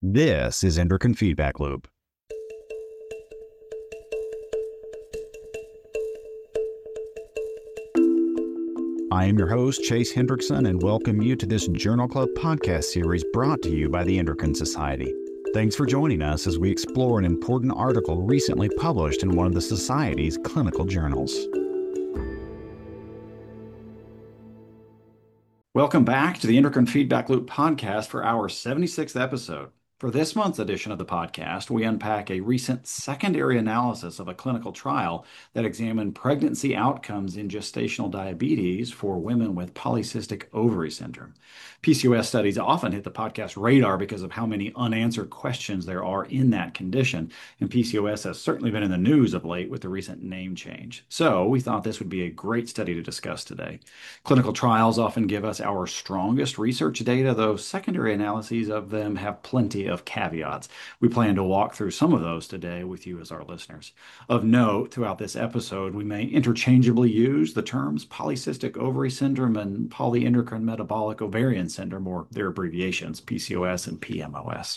This is Endocrine Feedback Loop. I am your host, Chase Hendrickson, and welcome you to this Journal Club podcast series brought to you by the Endocrine Society. Thanks for joining us as we explore an important article recently published in one of the Society's clinical journals. Welcome back to the Endocrine Feedback Loop podcast for our 76th episode. For this month's edition of the podcast, we unpack a recent secondary analysis of a clinical trial that examined pregnancy outcomes in gestational diabetes for women with polycystic ovary syndrome. PCOS studies often hit the podcast radar because of how many unanswered questions there are in that condition, and PCOS has certainly been in the news of late with the recent name change. So we thought this would be a great study to discuss today. Clinical trials often give us our strongest research data, though secondary analyses of them have plenty of caveats. We plan to walk through some of those today with you as our listeners. Of note, throughout this episode, we may interchangeably use the terms polycystic ovary syndrome and polyendocrine metabolic ovarian syndrome, or their abbreviations, PCOS and PMOS.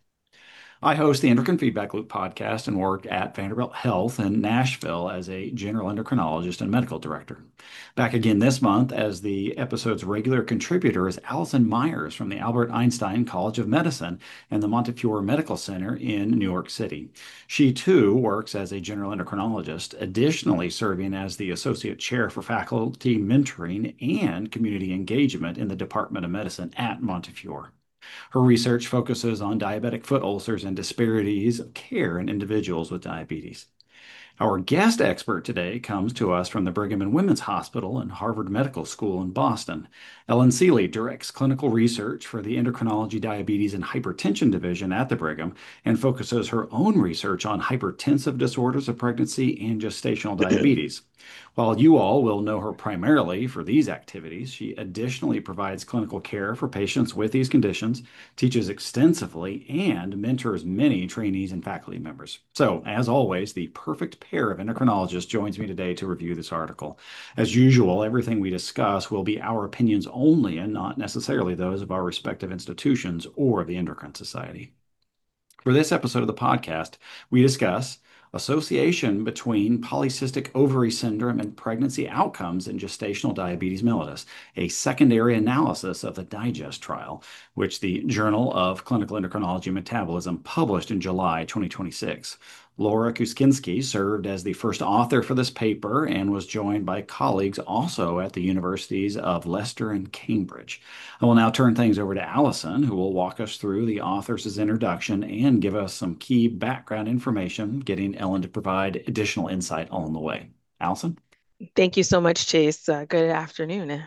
I host the Endocrine Feedback Loop podcast and work at Vanderbilt Health in Nashville as a general endocrinologist and medical director. Back again this month as the episode's regular contributor is Allison Myers from the Albert Einstein College of Medicine and the Montefiore Medical Center in New York City. She too works as a general endocrinologist, additionally serving as the associate chair for faculty mentoring and community engagement in the Department of Medicine at Montefiore. Her research focuses on diabetic foot ulcers and disparities of care in individuals with diabetes. Our guest expert today comes to us from the Brigham and Women's Hospital and Harvard Medical School in Boston. Ellen Seeley directs clinical research for the Endocrinology, Diabetes, and Hypertension Division at the Brigham and focuses her own research on hypertensive disorders of pregnancy and gestational diabetes. While you all will know her primarily for these activities, she additionally provides clinical care for patients with these conditions, teaches extensively, and mentors many trainees and faculty members. So, as always, the perfect pair of endocrinologists joins me today to review this article. As usual, everything we discuss will be our opinions only and not necessarily those of our respective institutions or the Endocrine Society. For this episode of the podcast, we discuss association between polycystic ovary syndrome and pregnancy outcomes in gestational diabetes mellitus, a secondary analysis of the DIGEST trial, which the Journal of Clinical Endocrinology and Metabolism published in July 2026. Laura Kuskinski served as the first author for this paper and was joined by colleagues also at the universities of Leicester and Cambridge. I will now turn things over to Allison, who will walk us through the author's introduction and give us some key background information, getting Ellen to provide additional insight along the way. Allison? Thank you so much, Chase. Good afternoon.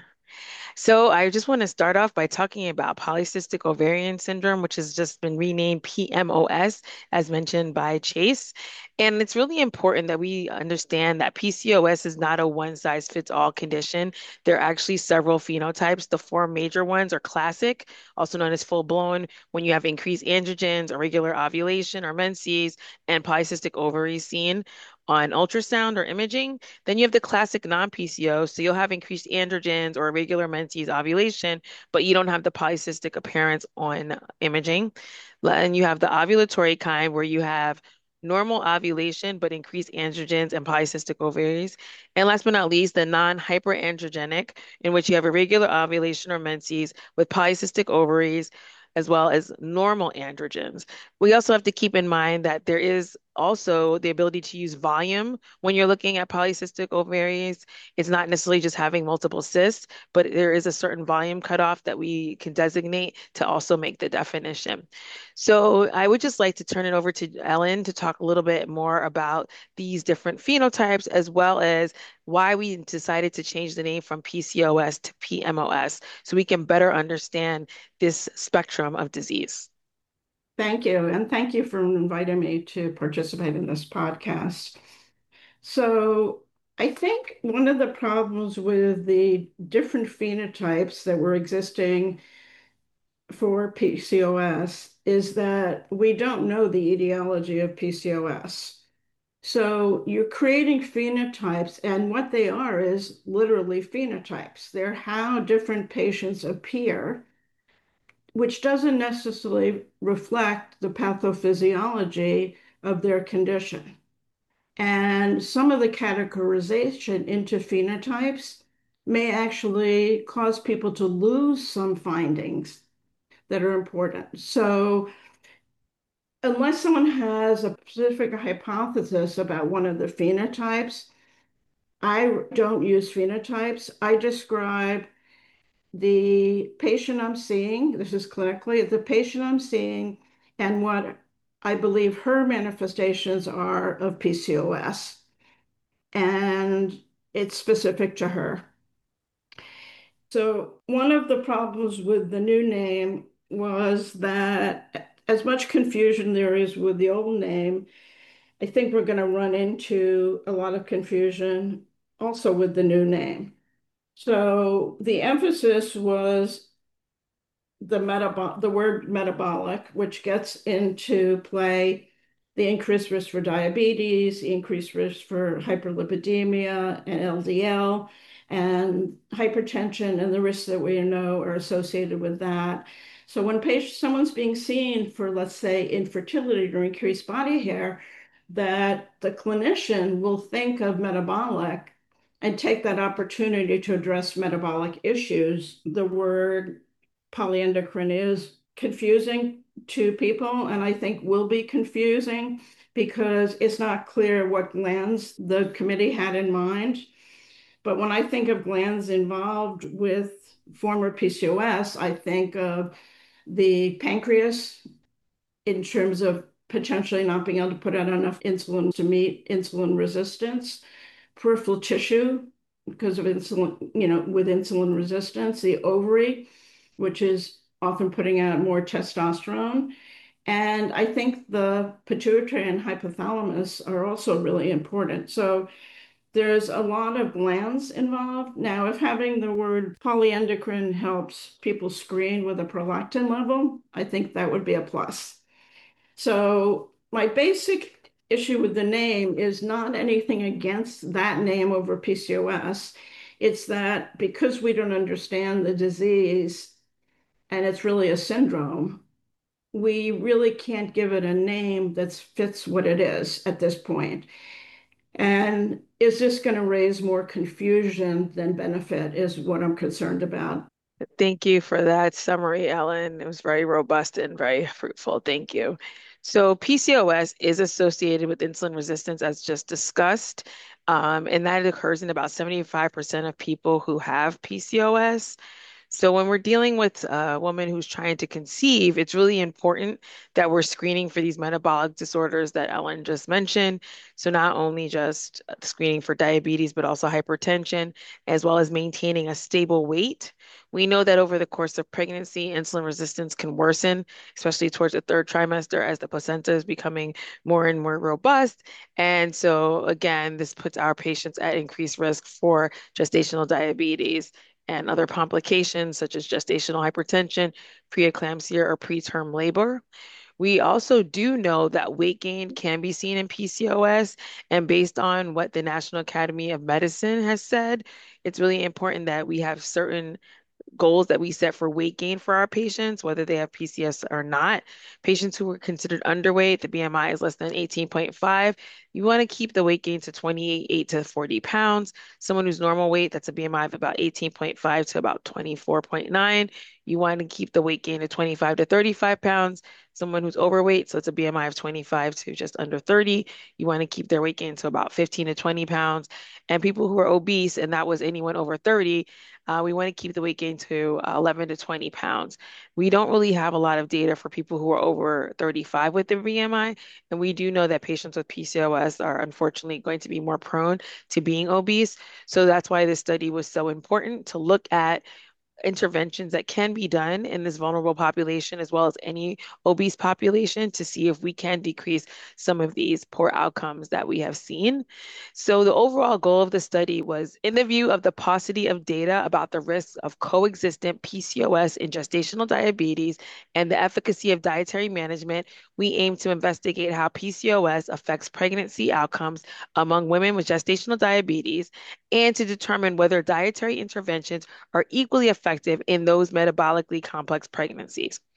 So I just want to start off by talking about polycystic ovarian syndrome, which has just been renamed PMOS, as mentioned by Chase. And it's really important that we understand that PCOS is not a one-size-fits-all condition. There are actually several phenotypes. The four major ones are classic, also known as full-blown, when you have increased androgens, irregular ovulation or menses, and polycystic ovaries seen on ultrasound or imaging. Then you have the classic non-PCO, so you'll have increased androgens or irregular menses ovulation, but you don't have the polycystic appearance on imaging. And you have the ovulatory kind where you have normal ovulation but increased androgens and polycystic ovaries. And last but not least, the non-hyperandrogenic, in which you have irregular ovulation or menses with polycystic ovaries as well as normal androgens. We also have to keep in mind that there is also the ability to use volume when you're looking at polycystic ovaries. It's not necessarily just having multiple cysts, but there is a certain volume cutoff that we can designate to also make the definition. So I would just like to turn it over to Ellen to talk a little bit more about these different phenotypes, as well as why we decided to change the name from PCOS to PMOS so we can better understand this spectrum of disease. Thank you. And thank you for inviting me to participate in this podcast. So, I think one of the problems with the different phenotypes that were existing for PCOS is that we don't know the etiology of PCOS. So, you're creating phenotypes, and what they are is literally phenotypes. They're how different patients appear which doesn't necessarily reflect the pathophysiology of their condition. And some of the categorization into phenotypes may actually cause people to lose some findings that are important. So unless someone has a specific hypothesis about one of the phenotypes, I don't use phenotypes. I describe the patient I'm seeing, this is clinically, the patient I'm seeing, and what I believe her manifestations are of PCOS. And it's specific to her. So, one of the problems with the new name was that as much confusion there is with the old name, I think we're going to run into a lot of confusion also with the new name. So the emphasis was the word metabolic, which gets into play the increased risk for diabetes, the increased risk for hyperlipidemia and LDL, and hypertension, and the risks that we know are associated with that. So when someone's being seen for, let's say, infertility or increased body hair, that the clinician will think of metabolic and take that opportunity to address metabolic issues. The word polyendocrine is confusing to people, and I think will be confusing because it's not clear what glands the committee had in mind. But when I think of glands involved with former PCOS, I think of the pancreas in terms of potentially not being able to put out enough insulin to meet insulin resistance, peripheral tissue because of insulin, with insulin resistance, the ovary, which is often putting out more testosterone. And I think the pituitary and hypothalamus are also really important. So there's a lot of glands involved. Now, if having the word polyendocrine helps people screen with a prolactin level, I think that would be a plus. So my basic issue with the name is not anything against that name over PCOS. It's that because we don't understand the disease and it's really a syndrome, we really can't give it a name that fits what it is at this point. And is this going to raise more confusion than benefit is what I'm concerned about. Thank you for that summary, Ellen. It was very robust and very fruitful. Thank you. So PCOS is associated with insulin resistance, as just discussed, and that occurs in about 75% of people who have PCOS. So when we're dealing with a woman who's trying to conceive, it's really important that we're screening for these metabolic disorders that Ellen just mentioned. So not only just screening for diabetes, but also hypertension, as well as maintaining a stable weight. We know that over the course of pregnancy, insulin resistance can worsen, especially towards the third trimester as the placenta is becoming more and more robust. And so again, this puts our patients at increased risk for gestational diabetes and other complications such as gestational hypertension, preeclampsia, or preterm labor. We also do know that weight gain can be seen in PCOS, and based on what the National Academy of Medicine has said, it's really important that we have certain goals that we set for weight gain for our patients, whether they have PCS or not. Patients who are considered underweight, the BMI is less than 18.5. You want to keep the weight gain to 28 to 40 pounds. Someone who's normal weight, that's a BMI of about 18.5 to about 24.9. You want to keep the weight gain to 25 to 35 pounds. Someone who's overweight, so it's a BMI of 25 to just under 30. You want to keep their weight gain to about 15 to 20 pounds. And people who are obese, and that was anyone over 30, we want to keep the weight gain to 11 to 20 pounds. We don't really have a lot of data for people who are over 35 with the BMI, and we do know that patients with PCOS are unfortunately going to be more prone to being obese. So that's why this study was so important to look at interventions that can be done in this vulnerable population as well as any obese population to see if we can decrease some of these poor outcomes that we have seen. So the overall goal of the study was in the view of the paucity of data about the risks of coexistent PCOS in gestational diabetes and the efficacy of dietary management, we aim to investigate how PCOS affects pregnancy outcomes among women with gestational diabetes and to determine whether dietary interventions are equally effective in those metabolically complex pregnancies.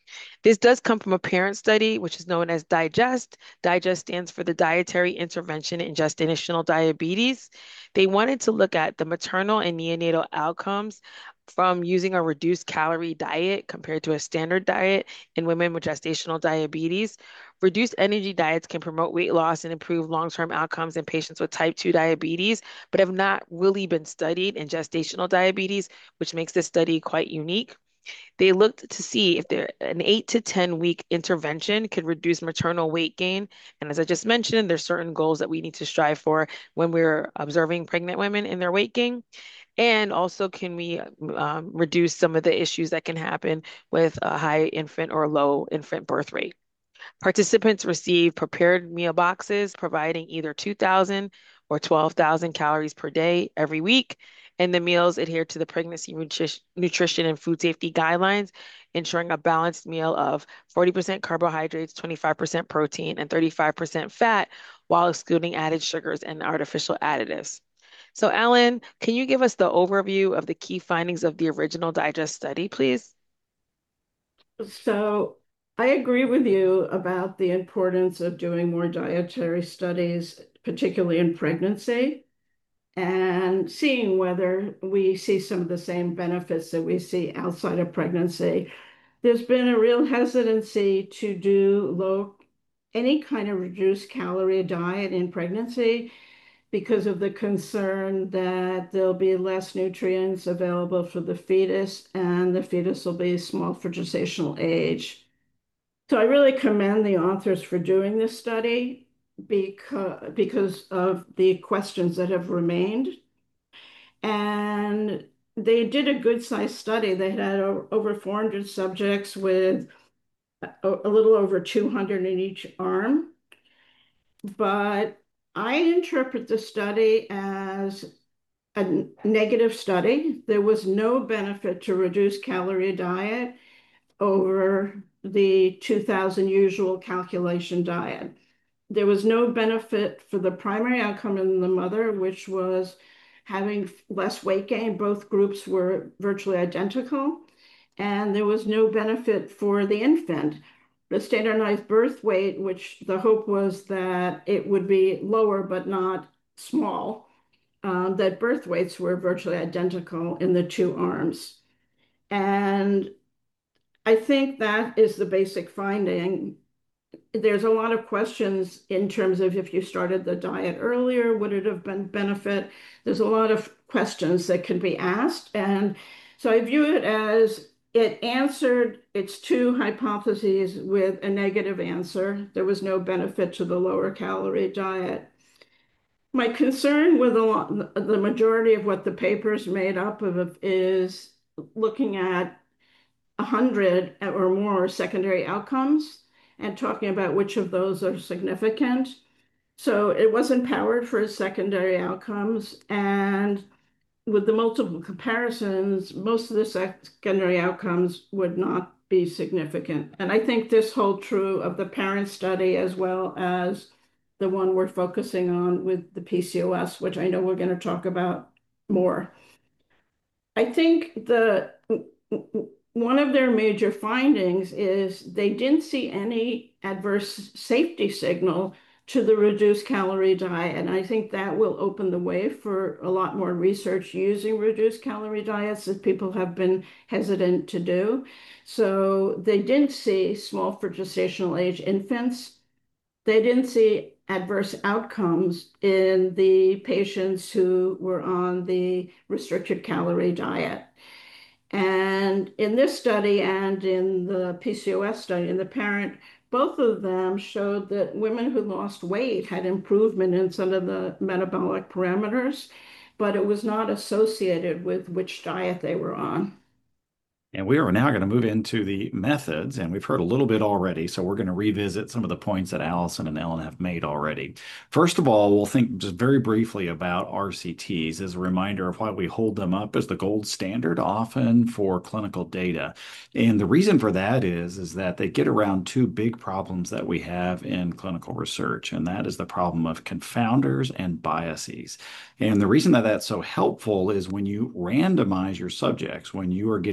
This does come from a parent study, which is known as DIGEST. DIGEST stands for the Dietary Intervention in Gestational Diabetes. They wanted to look at the maternal and neonatal outcomes from using a reduced calorie diet compared to a standard diet in women with gestational diabetes. Reduced energy diets can promote weight loss and improve long-term outcomes in patients with type 2 diabetes, but have not really been studied in gestational diabetes, which makes this study quite unique. They looked to see if an 8 to 10 week intervention could reduce maternal weight gain. And as I just mentioned, there's certain goals that we need to strive for when we're observing pregnant women in their weight gain. And also, can we reduce some of the issues that can happen with a high infant or low infant birth rate? Participants receive prepared meal boxes providing either 2,000 or 12,000 calories per day every week, and the meals adhere to the pregnancy nutrition and food safety guidelines, ensuring a balanced meal of 40% carbohydrates, 25% protein, and 35% fat, while excluding added sugars and artificial additives. So, Alan, can you give us the overview of the key findings of the original Digest study, please? So I agree with you about the importance of doing more dietary studies, particularly in pregnancy, and seeing whether we see some of the same benefits that we see outside of pregnancy. There's been a real hesitancy to do any kind of reduced calorie diet in pregnancy because of the concern that there'll be less nutrients available for the fetus and the fetus will be small for gestational age. So I really commend the authors for doing this study because of the questions that have remained. And they did a good sized study. They had over 400 subjects with a little over 200 in each arm. But I interpret the study as a negative study. There was no benefit to reduced calorie diet over the 2000 usual calculation diet. There was no benefit for the primary outcome in the mother, which was having less weight gain. Both groups were virtually identical. And there was no benefit for the infant. The standardized birth weight, which the hope was that it would be lower but not small, that birth weights were virtually identical in the two arms. And I think that is the basic finding. There's a lot of questions in terms of if you started the diet earlier, would it have been benefit? There's a lot of questions that can be asked. And so I view it as it answered its two hypotheses with a negative answer. There was no benefit to the lower calorie diet. My concern with the majority of what the paper is made up of is looking at 100 or more secondary outcomes and talking about which of those are significant. So it wasn't powered for secondary outcomes. And with the multiple comparisons, most of the secondary outcomes would not be significant. And I think this holds true of the parent study as well as the one we're focusing on with the PCOS, which I know we're going to talk about more. I think one of their major findings is they didn't see any adverse safety signal to the reduced calorie diet. And I think that will open the way for a lot more research using reduced calorie diets that people have been hesitant to do. So they didn't see small for gestational age infants. They didn't see adverse outcomes in the patients who were on the restricted calorie diet. And in this study and in the PCOS study, in the parent, both of them showed that women who lost weight had improvement in some of the metabolic parameters, but it was not associated with which diet they were on. And we are now going to move into the methods, and we've heard a little bit already, so we're going to revisit some of the points that Allison and Ellen have made already. First of all, we'll think just very briefly about RCTs as a reminder of why we hold them up as the gold standard often for clinical data. And the reason for that is that they get around two big problems that we have in clinical research, and that is the problem of confounders and biases. And the reason that that's so helpful is when you randomize your subjects, when you are getting allocated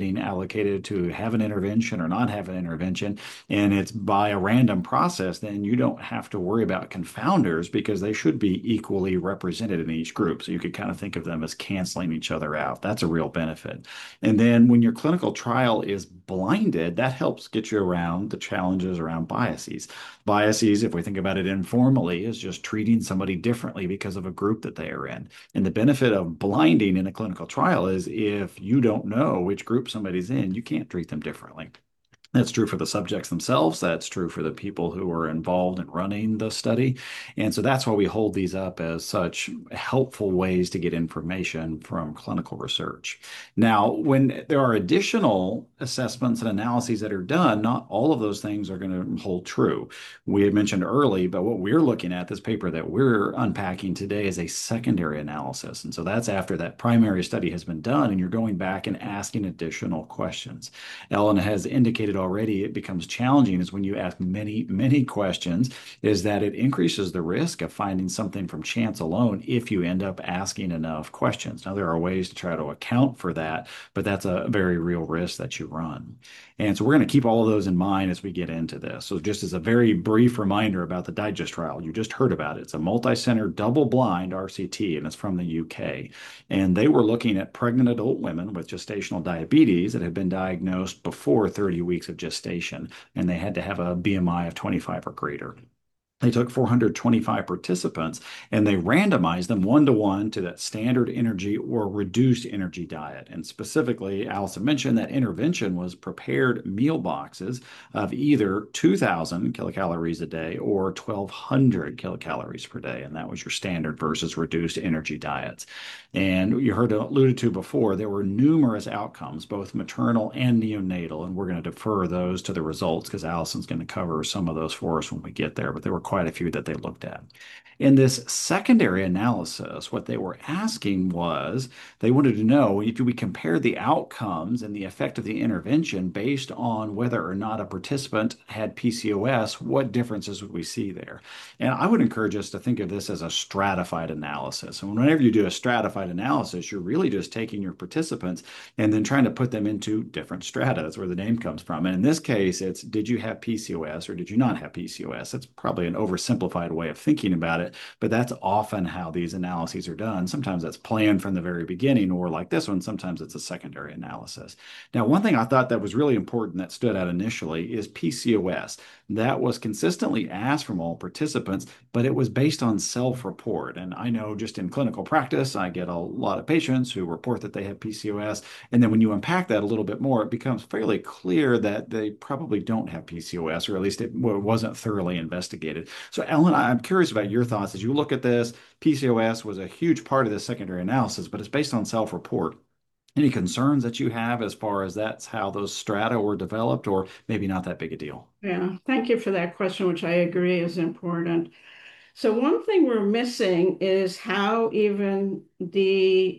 complicated to have an intervention or not have an intervention, and it's by a random process, then you don't have to worry about confounders because they should be equally represented in each group. So you could kind of think of them as canceling each other out. That's a real benefit. And then when your clinical trial is blinded, that helps get you around the challenges around biases. Biases, if we think about it informally, is just treating somebody differently because of a group that they are in. And the benefit of blinding in a clinical trial is if you don't know which group somebody's in, you can't treat them differently. That's true for the subjects themselves. That's true for the people who are involved in running the study. And so that's why we hold these up as such helpful ways to get information from clinical research. Now, when there are additional assessments and analyses that are done, not all of those things are going to hold true. We had mentioned early, but what we're looking at, this paper that we're unpacking today, is a secondary analysis. And so that's after that primary study has been done, and you're going back and asking additional questions. Ellen has indicated already it becomes challenging is when you ask many, many questions, is that it increases the risk of finding something from chance alone if you end up asking enough questions. Now, there are ways to try to account for that, but that's a very real risk that you run. And so we're going to keep all of those in mind as we get into this. So just as a very brief reminder about the Digest trial, you just heard about it. It's a multi-center double-blind RCT, and it's from the UK. And they were looking at pregnant adult women with gestational diabetes that had been diagnosed before 30 weeks of gestation, and they had to have a BMI of 25 or greater. They took 425 participants and they randomized them 1-to-1 to that standard energy or reduced energy diet. And specifically, Allison mentioned that intervention was prepared meal boxes of either 2,000 kilocalories a day or 1,200 kilocalories per day. And that was your standard versus reduced energy diets. And you heard alluded to before, there were numerous outcomes, both maternal and neonatal. And we're going to defer those to the results because Allison's going to cover some of those for us when we get there. But there were quite a few that they looked at. In this secondary analysis, what they were asking was they wanted to know if we compare the outcomes and the effect of the intervention based on whether or not a participant had PCOS, what differences would we see there? And I would encourage us to think of this as a stratified analysis. And whenever you do a stratified analysis, you're really just taking your participants and then trying to put them into different strata. That's where the name comes from. And in this case, it's did you have PCOS or did you not have PCOS? That's probably an oversimplified way of thinking about it, but that's often how these analyses are done. Sometimes that's planned from the very beginning, or like this one, sometimes it's a secondary analysis. Now, one thing I thought that was really important that stood out initially is PCOS. That was consistently asked from all participants, but it was based on self-report. And I know just in clinical practice, I get a lot of patients who report that they have PCOS. And then when you unpack that a little bit more, it becomes fairly clear that they probably don't have PCOS, or at least it wasn't thoroughly investigated. So, Ellen, I'm curious about your thoughts as you look at this. PCOS was a huge part of the secondary analysis, but it's based on self-report. Any concerns that you have as far as that's how those strata were developed, or maybe not that big a deal? Yeah, thank you for that question, which I agree is important. So one thing we're missing is how even the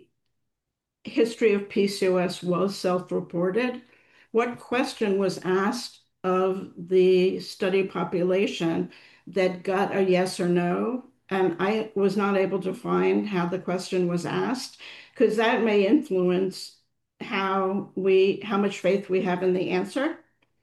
history of PCOS was self-reported. What question was asked of the study population that got a yes or no? And I was not able to find how the question was asked because that may influence how much faith we have in the answer.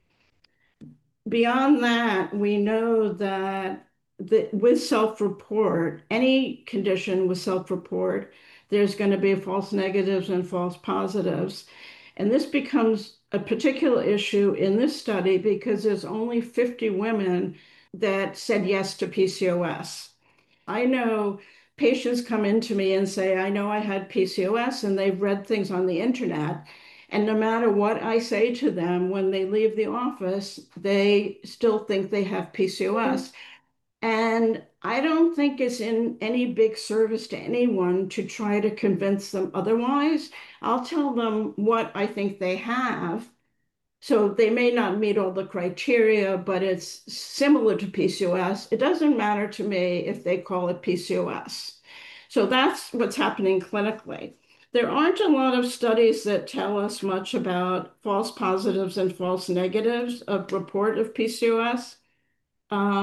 Beyond that, we know that with self-report, any condition with self-report, there's going to be false negatives and false positives. And this becomes a particular issue in this study because there's only 50 women that said yes to PCOS. I know patients come into me and say, I know I had PCOS, and they've read things on the internet. And no matter what I say to them when they leave the office, they still think they have PCOS. And I don't think it's in any big service to anyone to try to convince them otherwise. I'll tell them what I think they have. So they may not meet all the criteria, but it's similar to PCOS. It doesn't matter to me if they call it PCOS. So that's what's happening clinically. There aren't a lot of studies that tell us much about false positives and false negatives of report of PCOS.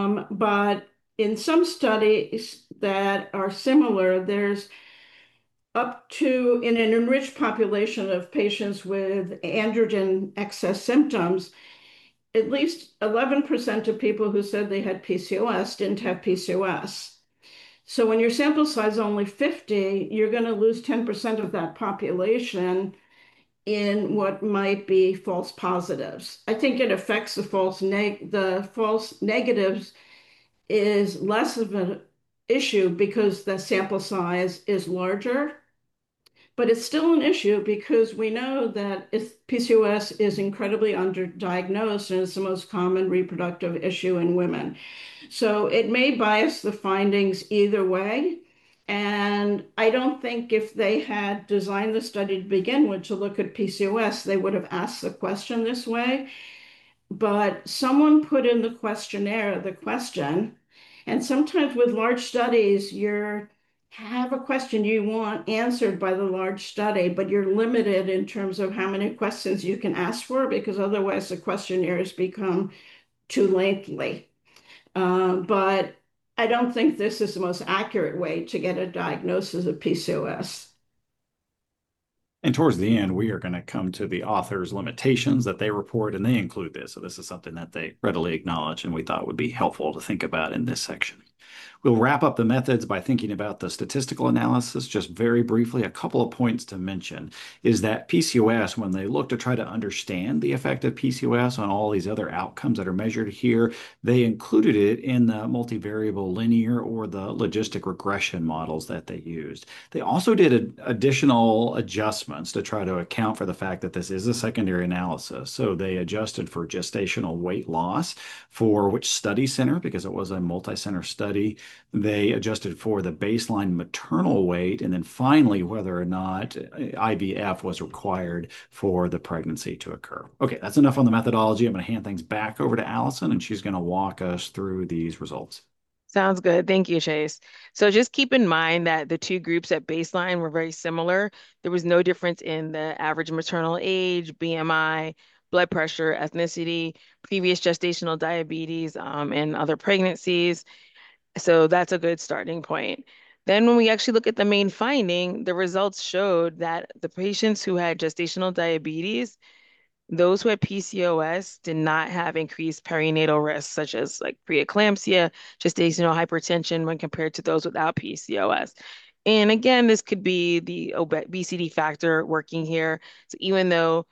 But in some studies that are similar, there's up to, in an enriched population of patients with androgen excess symptoms, at least 11% of people who said they had PCOS didn't have PCOS. So when your sample size is only 50, you're going to lose 10% of that population in what might be false positives. I think it affects the false negatives is less of an issue because the sample size is larger, but it's still an issue because we know that PCOS is incredibly underdiagnosed and it's the most common reproductive issue in women. So it may bias the findings either way. And I don't think if they had designed the study to begin with to look at PCOS, they would have asked the question this way. But someone put in the questionnaire the question, and sometimes with large studies, you have a question you want answered by the large study, but you're limited in terms of how many questions you can ask for because otherwise the questionnaires become too lengthy. But I don't think this is the most accurate way to get a diagnosis of PCOS. And towards the end, we are going to come to the author's limitations that they report, and they include this. So this is something that they readily acknowledge, and we thought would be helpful to think about in this section. We'll wrap up the methods by thinking about the statistical analysis. Just very briefly, a couple of points to mention is that PCOS, when they look to try to understand the effect of PCOS on all these other outcomes that are measured here, they included it in the multivariable linear or the logistic regression models that they used. They also did additional adjustments to try to account for the fact that this is a secondary analysis. So they adjusted for gestational weight loss for which study center, because it was a multi-center study. They adjusted for the baseline maternal weight, and then finally, whether or not IVF was required for the pregnancy to occur. Okay, that's enough on the methodology. I'm going to hand things back over to Allison, and she's going to walk us through these results. Sounds good. Thank you, Chase. So just keep in mind that the two groups at baseline were very similar. There was no difference in the average maternal age, BMI, blood pressure, ethnicity, previous gestational diabetes, and other pregnancies. So that's a good starting point. Then when we actually look at the main finding, the results showed that the patients who had gestational diabetes, those who had PCOS did not have increased perinatal risks, such as like preeclampsia, gestational hypertension, when compared to those without PCOS. And again, this could be the obesity factor working here. So even though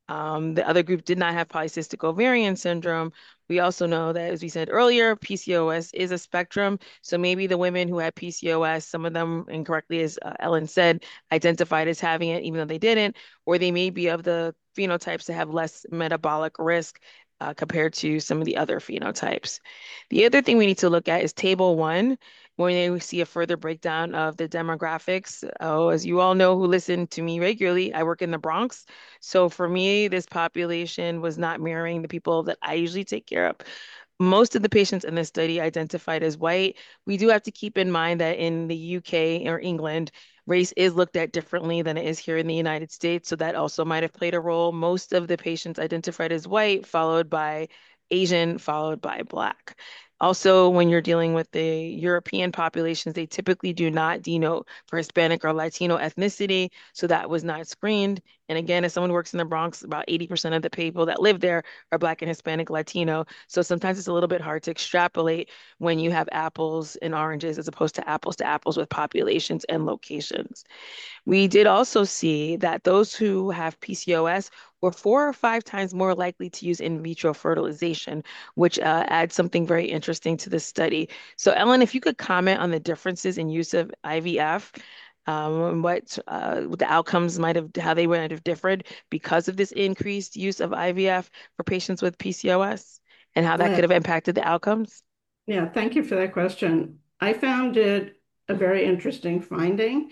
the other group did not have polycystic ovarian syndrome, we also know that, as we said earlier, PCOS is a spectrum. So maybe the women who had PCOS, some of them incorrectly, as Ellen said, identified as having it, even though they didn't, or they may be of the phenotypes that have less metabolic risk compared to some of the other phenotypes. The other thing we need to look at is table one, where we see a further breakdown of the demographics. Oh, as you all know who listen to me regularly, I work in the Bronx. So for me, this population was not mirroring the people that I usually take care of. Most of the patients in this study identified as white. We do have to keep in mind that in the UK or England, race is looked at differently than it is here in the United States. So that also might have played a role. Most of the patients identified as white, followed by Asian, followed by Black. Also, when you're dealing with the European populations, they typically do not denote for Hispanic or Latino ethnicity. So that was not screened. And again, as someone who works in the Bronx, about 80% of the people that live there are Black and Hispanic Latino. So sometimes it's a little bit hard to extrapolate when you have apples and oranges as opposed to apples with populations and locations. We did also see that those who have PCOS were 4 or 5 times more likely to use in vitro fertilization, which adds something very interesting to this study. So, Ellen, if you could comment on the differences in use of IVF, what the outcomes might have, how they might have differed because of this increased use of IVF for patients with PCOS, and how that Yeah, could have impacted the outcomes. yeah, thank you for that question. I found it a very interesting finding.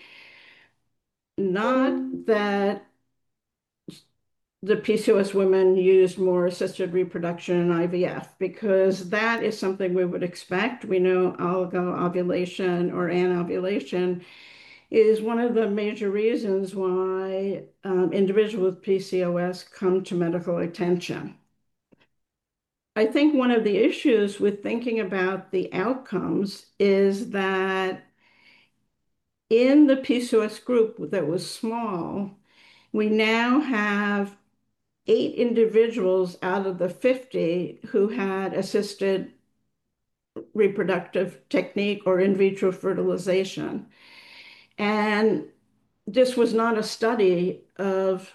Not that the PCOS women used more assisted reproduction and IVF, because that is something we would expect. We know oligo-ovulation or anovulation is one of the major reasons why individuals with PCOS come to medical attention. I think one of the issues with thinking about the outcomes is that in the PCOS group that was small, we now have 8 individuals out of the 50 who had assisted reproductive technique or in vitro fertilization. And this was not a study of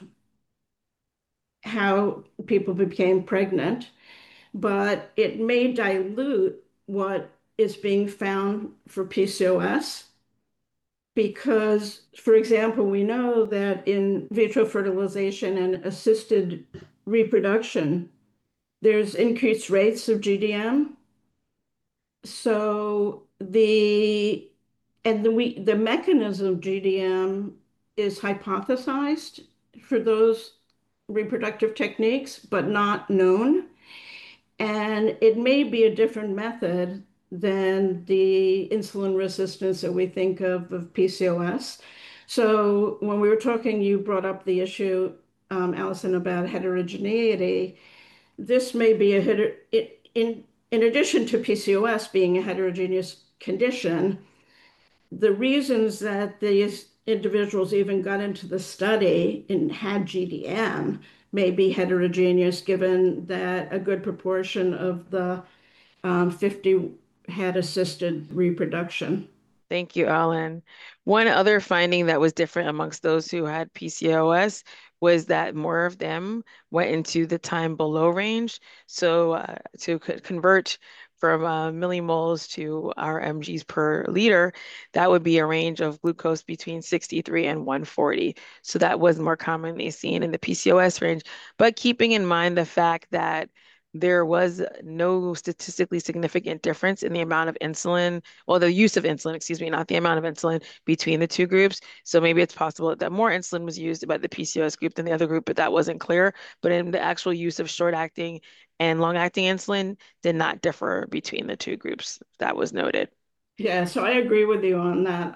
how people became pregnant, but it may dilute what is being found for PCOS because, for example, we know that in vitro fertilization and assisted reproduction, there's increased rates of GDM. So the mechanism of GDM is hypothesized for those reproductive techniques, but not known. And it may be a different method than the insulin resistance that we think of PCOS. So when we were talking, you brought up the issue, Allison, about heterogeneity. This may be in addition to PCOS being a heterogeneous condition, the reasons that these individuals even got into the study and had GDM may be heterogeneous, given that a good proportion of the 50 had assisted reproduction. Thank you, Alan. One other finding that was different amongst those who had PCOS was that more of them went into the time below range. So to convert from millimoles to our mgs per liter, that would be a range of glucose between 63 and 140. So that was more commonly seen in the PCOS range. But keeping in mind the fact that there was no statistically significant difference in the amount of insulin, well, the use of insulin, excuse me, not the amount of insulin between the two groups. So maybe it's possible that more insulin was used by the PCOS group than the other group, but that wasn't clear. But in the actual use of short-acting and long-acting insulin did not differ between the two groups. That was noted. Yeah, so I agree with you on that.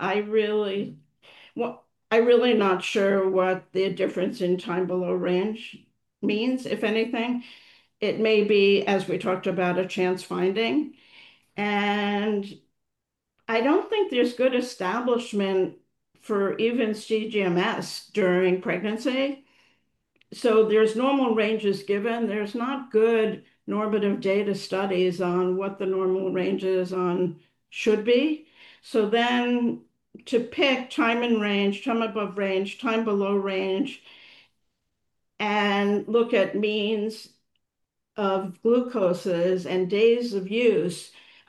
Well, I'm really not sure what the difference in time below range means, if anything. It may be, as we talked about, a chance finding. And I don't think there's good establishment for even CGMS during pregnancy. So there's normal ranges given. There's not good normative data studies on what the normal ranges on should be. So then to pick time in range, time above range, time below range, and look at means of glucoses and days of use,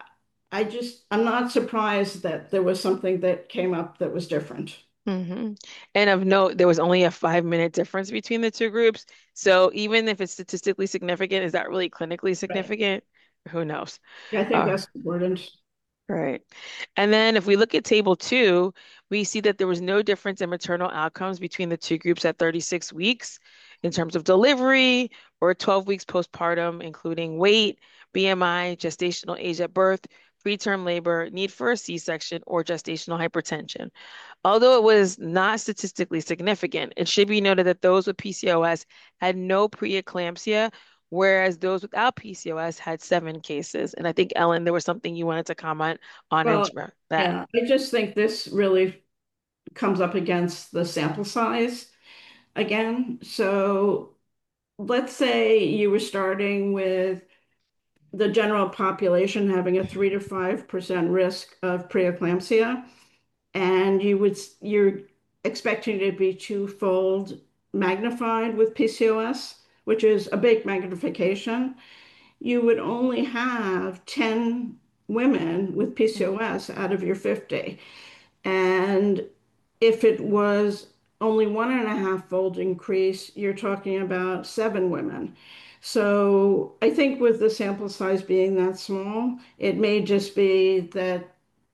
I'm not surprised that there was something that came up that was different. Hmm. And of note, there was only a 5-minute difference between the two groups. So even if it's statistically significant, is that really clinically Right. significant? Who knows? Yeah, I think Uh, that's important. right. And then if we look at table two, we see that there was no difference in maternal outcomes between the two groups at 36 weeks in terms of delivery or 12 weeks postpartum, including weight, BMI, gestational age at birth, preterm labor, need for a C-section, or gestational hypertension. Although it was not statistically significant, it should be noted that those with PCOS had no preeclampsia, whereas those without PCOS had 7 cases. And I think, Ellen, there was something you wanted to comment on in Well, that. yeah, I just think this really comes up against the sample size again. So let's say you were starting with the general population having a 3 to 5% risk of preeclampsia, and you're expecting it to be twofold magnified with PCOS, which is a big magnification. You would only have 10 women with PCOS out of your 50. And if it was only 1.5-fold increase, you're talking about 7 women. So I think with the sample size being that small, it may just be that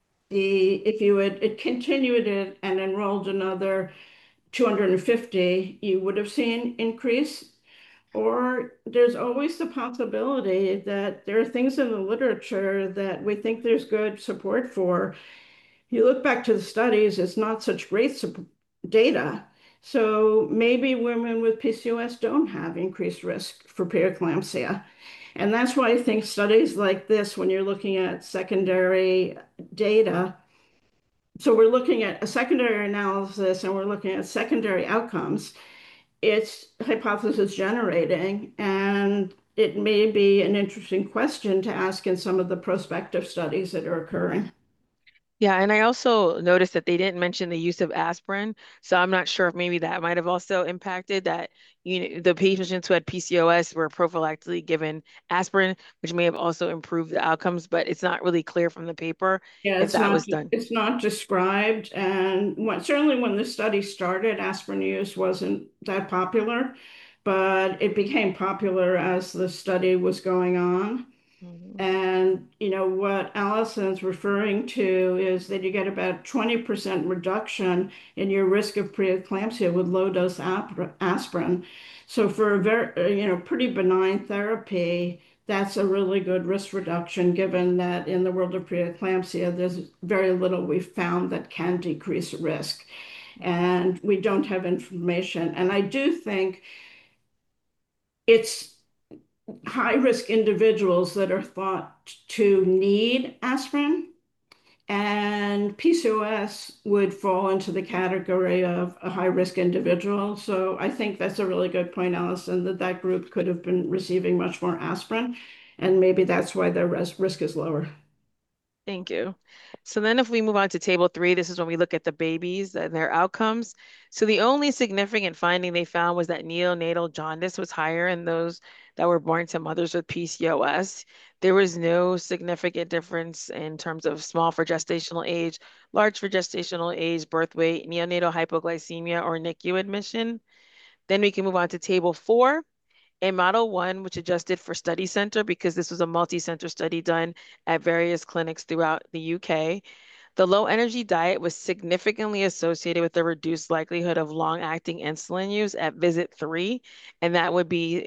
if you had it continued it and enrolled another 250, you would have seen increase. Or there's always the possibility that there are things in the literature that we think there's good support for. You look back to the studies, it's not such great data. So maybe women with PCOS don't have increased risk for preeclampsia. And that's why I think studies like this, when you're looking at secondary data, So we're looking at a secondary analysis and we're looking at secondary outcomes. It's hypothesis generating, and it may be an interesting question to ask in some of the prospective studies that are occurring. Yeah, and I also noticed that they didn't mention the use of aspirin, so I'm not sure if maybe that might have also impacted that, the patients who had PCOS were prophylactically given aspirin, which may have also improved the outcomes, but it's not really clear from the paper Yeah, if that was done. it's not described, and certainly when the study started, aspirin use wasn't that popular, but it became popular as the study was going on. Mhm. And what Allison's referring to is that you get about 20% reduction in your risk of preeclampsia with low dose aspirin. So for a very pretty benign therapy, that's a really good risk reduction, given that in the world of preeclampsia, there's very little we've found that can decrease risk. And we don't have information. And I do think it's high risk individuals that are thought to need aspirin, and PCOS would fall into the category of a high risk individual. So I think that's a really good point, Allison, that that group could have been receiving much more aspirin, and maybe that's why their risk is lower. Thank you. So then if we move on to table 3, this is when we look at the babies and their outcomes. So the only significant finding they found was that neonatal jaundice was higher in those that were born to mothers with PCOS. There was no significant difference in terms of small for gestational age, large for gestational age, birth weight, neonatal hypoglycemia, or NICU admission. Then we can move on to table 4. In Model 1, which adjusted for study center because this was a multi-center study done at various clinics throughout the UK, the low energy diet was significantly associated with the reduced likelihood of long-acting insulin use at visit 3, and that would be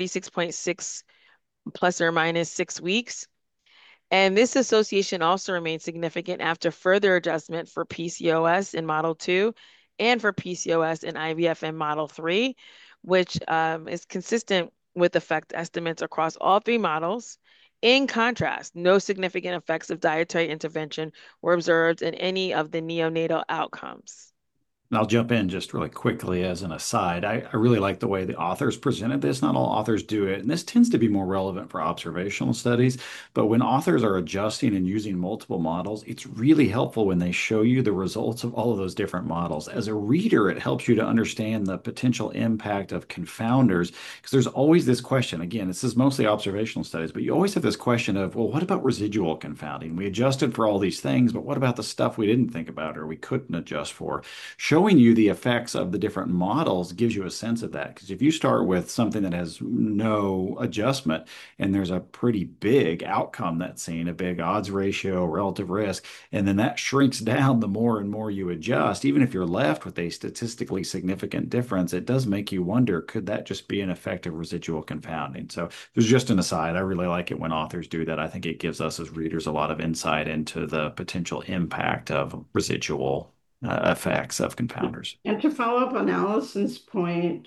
36.6 plus or minus 6 weeks. And this association also remained significant after further adjustment for PCOS in Model 2 and for PCOS in IVF in Model 3, which is consistent with effect estimates across all 3 models. In contrast, no significant effects of dietary intervention were observed in any of the neonatal outcomes. And I'll jump in just really quickly as an aside. I really like the way the authors presented this. Not all authors do it, and this tends to be more relevant for observational studies. But when authors are adjusting and using multiple models, it's really helpful when they show you the results of all of those different models. As a reader, it helps you to understand the potential impact of confounders, because there's always this question. Again, this is mostly observational studies, but you always have this question of, well, what about residual confounding? We adjusted for all these things, but what about the stuff we didn't think about or we couldn't adjust for? Showing you the effects of the different models gives you a sense of that. Because if you start with something that has no adjustment and there's a pretty big outcome that's seen, a big odds ratio, relative risk, and then that shrinks down the more and more you adjust, even if you're left with a statistically significant difference, it does make you wonder, could that just be an effect of residual confounding? So there's just an aside. I really like it when authors do that. I think it gives us as readers a lot of insight into the potential impact of residual effects of confounders. And to follow up on Allison's point,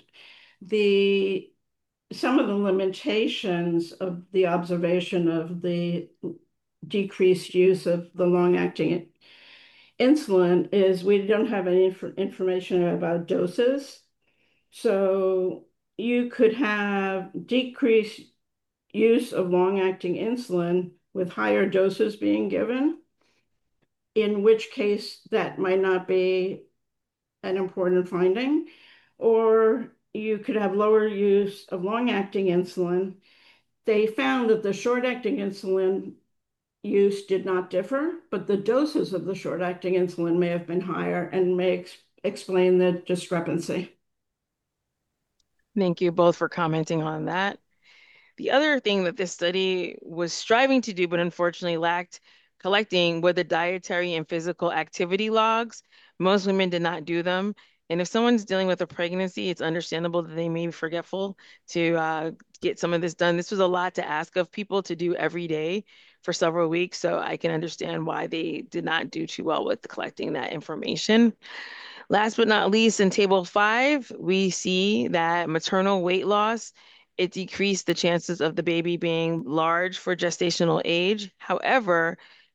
the some of the limitations of the observation of the decreased use of the long-acting insulin is we don't have any information about doses. So you could have decreased use of long-acting insulin with higher doses being given, in which case that might not be an important finding, or you could have lower use of long-acting insulin. They found that the short-acting insulin use did not differ, but the doses of the short-acting insulin may have been higher and may explain the discrepancy. Thank you both for commenting on that. The other thing that this study was striving to do, but unfortunately lacked collecting, were the dietary and physical activity logs. Most women did not do them. And if someone's dealing with a pregnancy, it's understandable that they may be forgetful to get some of this done. This was a lot to ask of people to do every day for several weeks. So I can understand why they did not do too well with collecting that information. Last but not least, in table 5, we see that maternal weight loss, it decreased the chances of the baby being large for gestational age. However,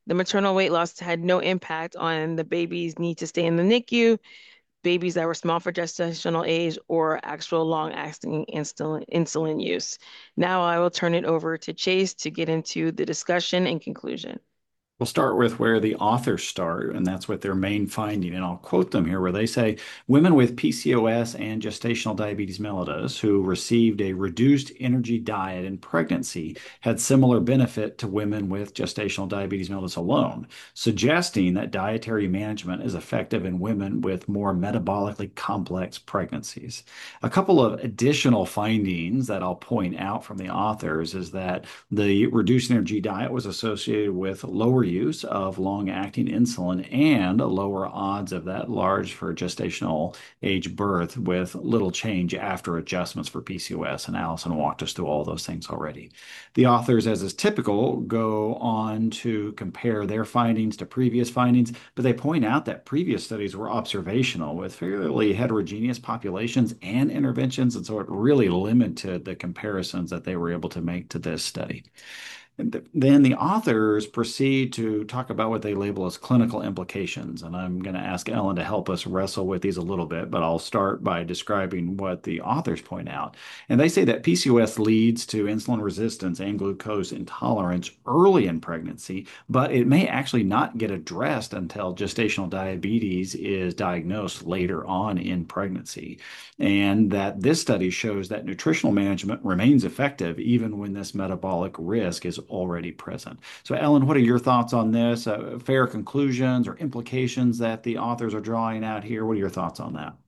The maternal weight loss had no impact on the baby's need to stay in the NICU, babies that were small for gestational age, or actual long-acting insulin use. Now I will turn it over to Chase to get into the discussion and conclusion. We'll start with where the authors start, and that's with their main finding. And I'll quote them here, where they say women with PCOS and gestational diabetes mellitus who received a reduced energy diet in pregnancy had similar benefit to women with gestational diabetes mellitus alone, suggesting that dietary management is effective in women with more metabolically complex pregnancies. A couple of additional findings that I'll point out from the authors is that the reduced energy diet was associated with lower use of long-acting insulin and lower odds of that large for gestational age birth with little change after adjustments for PCOS. And Allison walked us through all those things already. The authors, as is typical, go on to compare their findings to previous findings, but they point out that previous studies were observational with fairly heterogeneous populations and interventions, and so it really limited the comparisons that they were able to make to this study. Then the authors proceed to talk about what they label as clinical implications. And I'm going to ask Ellen to help us wrestle with these a little bit, but I'll start by describing what the authors point out. And they say that PCOS leads to insulin resistance and glucose intolerance early in pregnancy, but it may actually not get addressed until gestational diabetes is diagnosed later on in pregnancy. And that this study shows that nutritional management remains effective even when this metabolic risk is already present. So, Ellen, what are your thoughts on this? Fair conclusions or implications that the authors are drawing out here? What are your thoughts on that?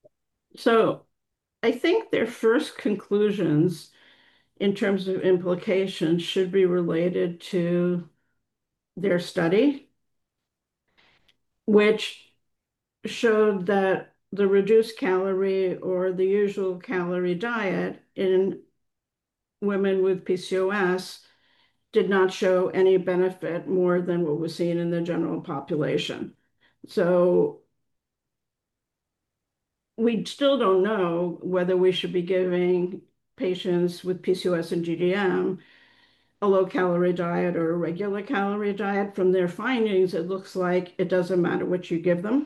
So I think their first conclusions in terms of implications should be related to their study, which showed that the reduced calorie or the usual calorie diet in women with PCOS did not show any benefit more than what was seen in the general population. So we still don't know whether we should be giving patients with PCOS and GDM a low calorie diet or a regular calorie diet. From their findings, it looks like it doesn't matter what you give them.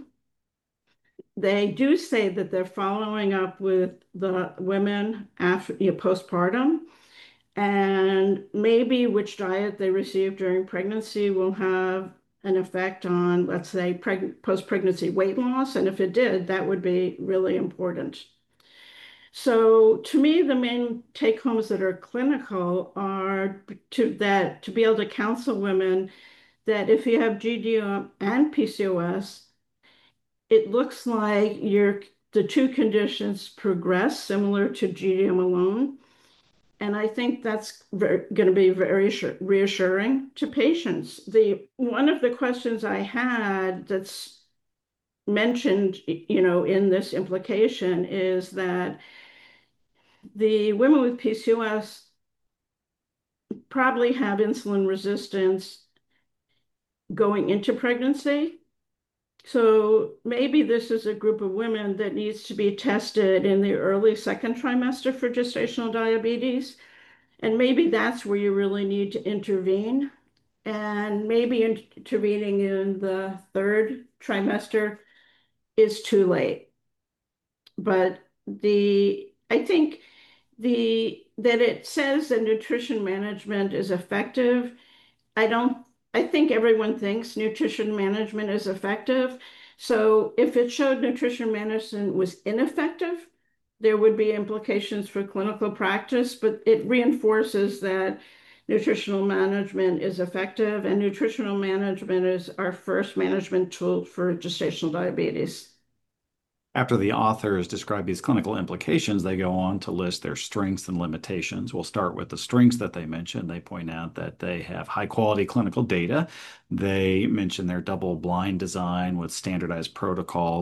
They do say that they're following up with the women after postpartum, and maybe which diet they receive during pregnancy will have an effect on, let's say, post-pregnancy weight loss. And if it did, that would be really important. So to me, the main take homes that are clinical are to be able to counsel women that if you have GDM and PCOS, it looks like the two conditions progress similar to GDM alone. And I think that's going to be very reassuring to patients. One of the questions I had that's mentioned, in this implication is that the women with PCOS probably have insulin resistance going into pregnancy. So maybe this is a group of women that needs to be tested in the early second trimester for gestational diabetes. And maybe that's where you really need to intervene. And maybe intervening in the third trimester is too late. But I think that it says that nutrition management is effective. I think everyone thinks nutrition management is effective. So if it showed nutrition management was ineffective, there would be implications for clinical practice, but it reinforces that nutritional management is effective, and nutritional management is our first management tool for gestational diabetes. After the authors describe these clinical implications, they go on to list their strengths and limitations. We'll start with the strengths that they mentioned. They point out that they have high quality clinical data. They mention their double blind design with standardized protocols.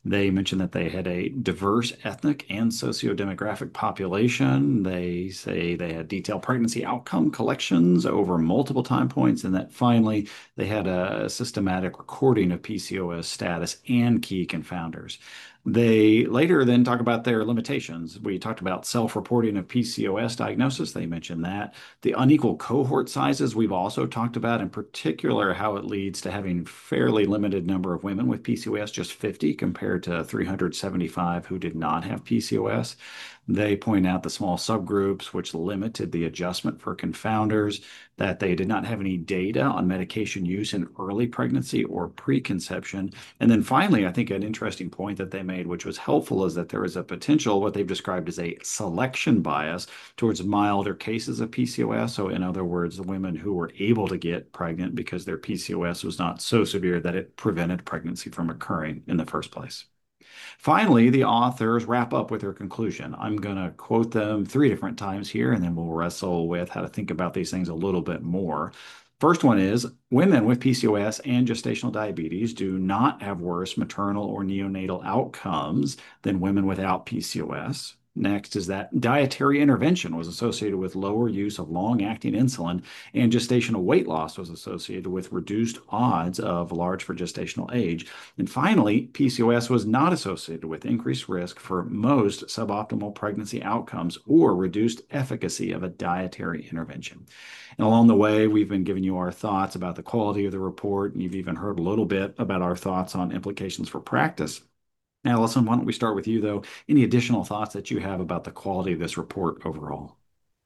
They mentioned that they had a diverse ethnic and socio-demographic population. They say they had detailed pregnancy outcome collections over multiple time points, and that finally they had a systematic recording of PCOS status and key confounders. They later then talk about their limitations. We talked about self-reporting of PCOS diagnosis. They mentioned that. The unequal cohort sizes we've also talked about, in particular, how it leads to having fairly limited number of women with PCOS, just 50 compared to 375 who did not have PCOS. They point out the small subgroups, which limited the adjustment for confounders, that they did not have any data on medication use in early pregnancy or preconception. And then finally, I think an interesting point that they made, which was helpful, is that there is a potential, what they've described as a selection bias towards milder cases of PCOS. So, in other words, the women who were able to get pregnant because their PCOS was not so severe that it prevented pregnancy from occurring in the first place. Finally, the authors wrap up with their conclusion. I'm going to quote them 3 different times here, and then we'll wrestle with how to think about these things a little bit more. First one is women with PCOS and gestational diabetes do not have worse maternal or neonatal outcomes than women without PCOS. Next is that dietary intervention was associated with lower use of long-acting insulin, and gestational weight loss was associated with reduced odds of large for gestational age. And finally, PCOS was not associated with increased risk for most suboptimal pregnancy outcomes or reduced efficacy of a dietary intervention. And along the way, we've been giving you our thoughts about the quality of the report, and you've even heard a little bit about our thoughts on implications for practice. Allison, why don't we start with you, though? Any additional thoughts that you have about the quality of this report overall?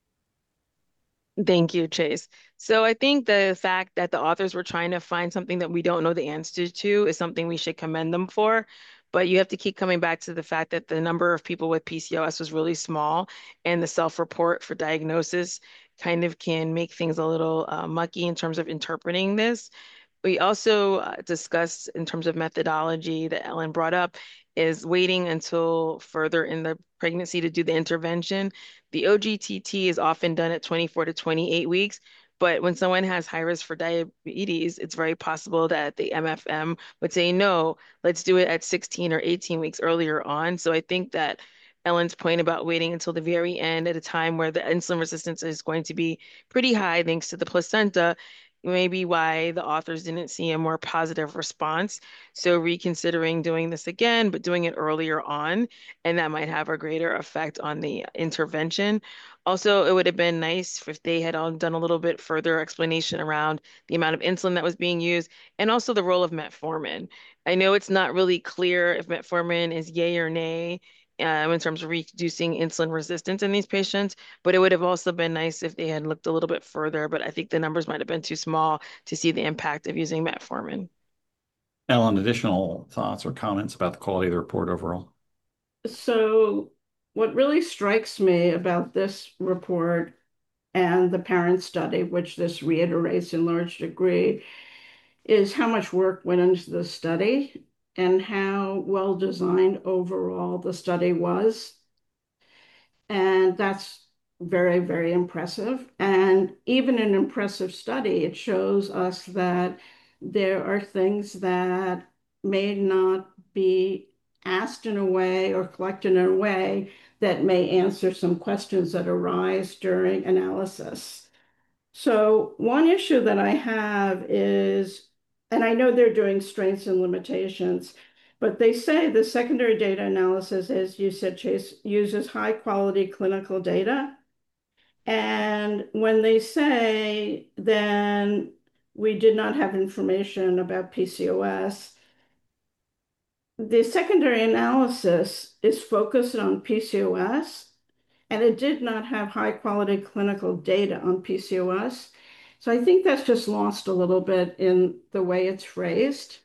Thank you, Chase. So I think the fact that the authors were trying to find something that we don't know the answer to is something we should commend them for. But you have to keep coming back to the fact that the number of people with PCOS was really small, and the self-report for diagnosis kind of can make things a little mucky in terms of interpreting this. We also discussed in terms of methodology that Ellen brought up is waiting until further in the pregnancy to do the intervention. The OGTT is often done at 24 to 28 weeks, but when someone has high risk for diabetes, it's very possible that the MFM would say, no, let's do it at 16 or 18 weeks earlier on. So I think that Ellen's point about waiting until the very end at a time where the insulin resistance is going to be pretty high thanks to the placenta maybe why the authors didn't see a more positive response. So reconsidering doing this again, but doing it earlier on, and that might have a greater effect on the intervention. Also, it would have been nice if they had all done a little bit further explanation around the amount of insulin that was being used and also the role of metformin. I know it's not really clear if metformin is yay or nay. In terms of reducing insulin resistance in these patients, but it would have also been nice if they had looked a little bit further, but I think the numbers might have been too small to see the impact of using metformin. Ellen, additional thoughts or comments about the quality of the report overall? So, what really strikes me about this report and the parent study, which this reiterates in large degree, is how much work went into the study and how well designed overall the study was. And that's very, very impressive. And even an impressive study, it shows us that there are things that may not be asked in a way or collected in a way that may answer some questions that arise during analysis. So one issue that I have is, and I know they're doing strengths and limitations, but they say the secondary data analysis, as you said, Chase, uses high quality clinical data. And when they say then we did not have information about PCOS, the secondary analysis is focused on PCOS and it did not have high quality clinical data on PCOS. So I think that's just lost a little bit in the way it's phrased.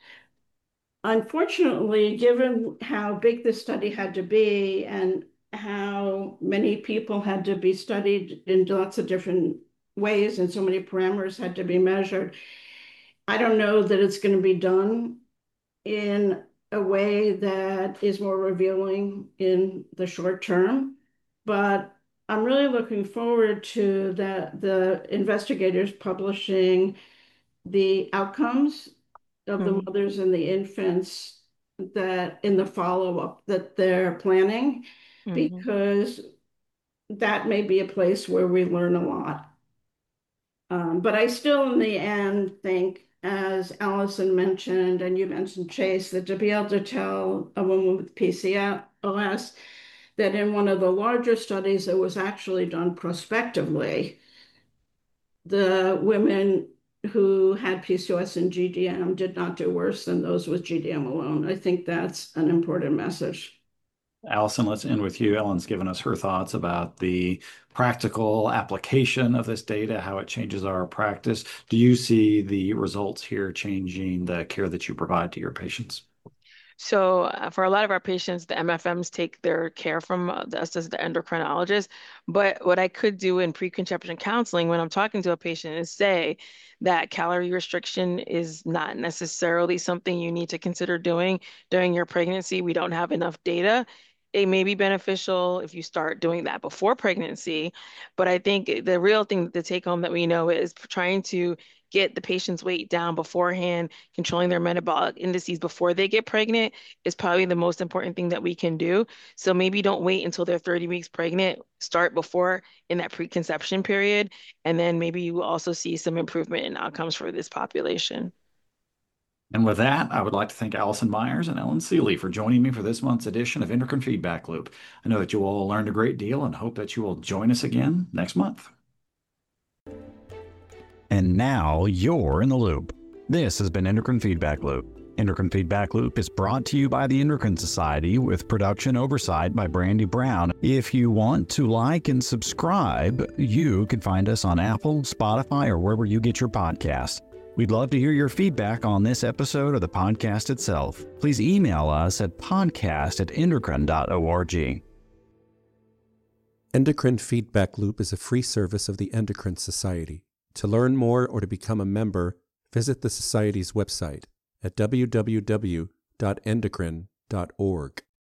Unfortunately, given how big this study had to be and how many people had to be studied in lots of different ways and so many parameters had to be measured, I don't know that it's going to be done in a way that is more revealing in the short term. But I'm really looking forward to the investigators publishing the outcomes of the Hmm. mothers and the infants that in the follow-up that they're planning, because that may be a place where we learn a lot. But I still, in the end, think, as Allison mentioned, and you mentioned, Chase, that to be able to tell a woman with PCOS that in one of the larger studies that was actually done prospectively, the women who had PCOS and GDM did not do worse than those with GDM alone. I think that's an important message. Allison, let's end with you. Ellen's given us her thoughts about the practical application of this data, how it changes our practice. Do you see the results here changing the care that you provide to your patients? So for a lot of our patients, the MFMs take their care from us as the endocrinologist. But what I could do in preconception counseling when I'm talking to a patient is say that calorie restriction is not necessarily something you need to consider doing during your pregnancy. We don't have enough data. It may be beneficial if you start doing that before pregnancy, but I think the real thing, the take home that we know is trying to get the patient's weight down beforehand, controlling their metabolic indices before they get pregnant is probably the most important thing that we can do. So maybe don't wait until they're 30 weeks pregnant, start before in that preconception period, and then maybe you will also see some improvement in outcomes for this population. And with that, I would like to thank Allison Myers and Ellen Seeley for joining me for this month's edition of Endocrine Feedback Loop. I know that you all learned a great deal and hope that you will join us again next month. And now you're in the loop. This has been Endocrine Feedback Loop. Endocrine Feedback Loop is brought to you by the Endocrine Society with production oversight by Brandy Brown. If you want to like and subscribe, you can find us on Apple, Spotify, or wherever you get your podcasts. We'd love to hear your feedback on this episode or the podcast itself. Please email us at podcast@endocrine.org. Endocrine Feedback Loop is a free service of the Endocrine Society. To learn more or to become a member, visit the Society's website at www.endocrine.org.